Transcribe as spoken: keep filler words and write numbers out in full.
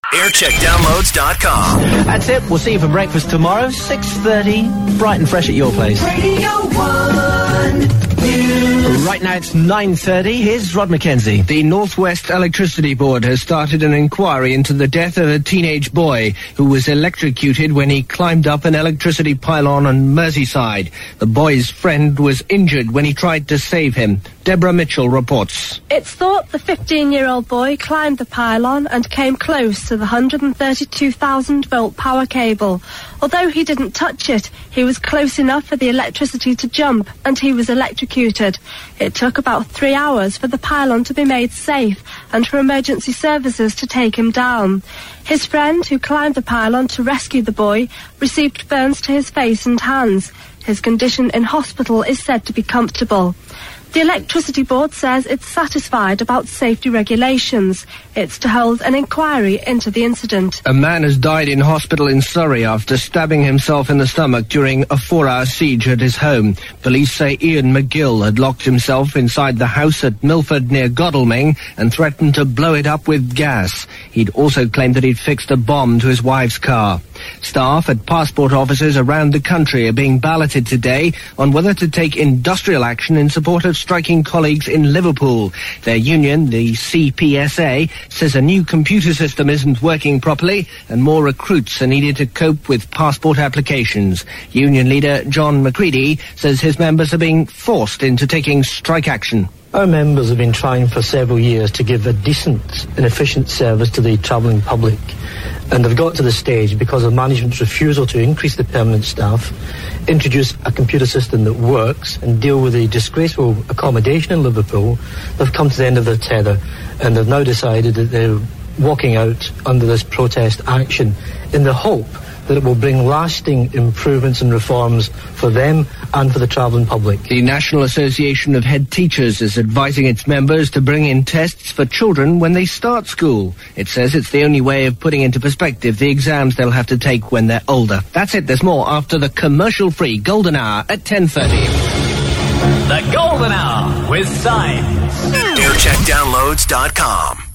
aircheck downloads dot com. That's it. We'll see you for breakfast tomorrow, six thirty, bright and fresh at your place. Radio one. Right now it's nine thirty. Here's Rod Mackenzie. The Northwest Electricity Board has started an inquiry into the death of a teenage boy who was electrocuted when he climbed up an electricity pylon on Merseyside. The boy's friend was injured when he tried to save him. Deborah Mitchell reports. It's thought the fifteen-year-old boy climbed the pylon and came close to the one hundred thirty-two thousand volt power cable. Although he didn't touch it, he was close enough for the electricity to jump, and he was electrocuted. It took about three hours for the pylon to be made safe and for emergency services to take him down. His friend, who climbed the pylon to rescue the boy, received burns to his face and hands. His condition in hospital is said to be comfortable. The Electricity Board says it's satisfied about safety regulations. It's to hold an inquiry into the incident. A man has died in hospital in Surrey after stabbing himself in the stomach during a four-hour siege at his home. Police say Ian McGill had locked himself inside the house at Milford near Godalming and threatened to blow it up with gas. He'd also claimed that he'd fixed a bomb to his wife's car. Staff at passport offices around the country are being balloted today on whether to take industrial action in support of striking colleagues in Liverpool. Their union, the C P S A, says a new computer system isn't working properly and more recruits are needed to cope with passport applications. Union leader John McCready says his members are being forced into taking strike action. Our members have been trying for several years to give a decent and efficient service to the travelling public, and they've got to the stage because of management's refusal to increase the permanent staff, introduce a computer system that works, and deal with the disgraceful accommodation in Liverpool. They've come to the end of their tether, and they've now decided that they're walking out under this protest action in the hope that it will bring lasting improvements and reforms for them and for the travelling public. The National Association of Head Teachers is advising its members to bring in tests for children when they start school. It says it's the only way of putting into perspective the exams they'll have to take when they're older. That's it. There's more after the commercial-free Golden Hour at ten thirty. The Golden Hour with Science. aircheck downloads dot com.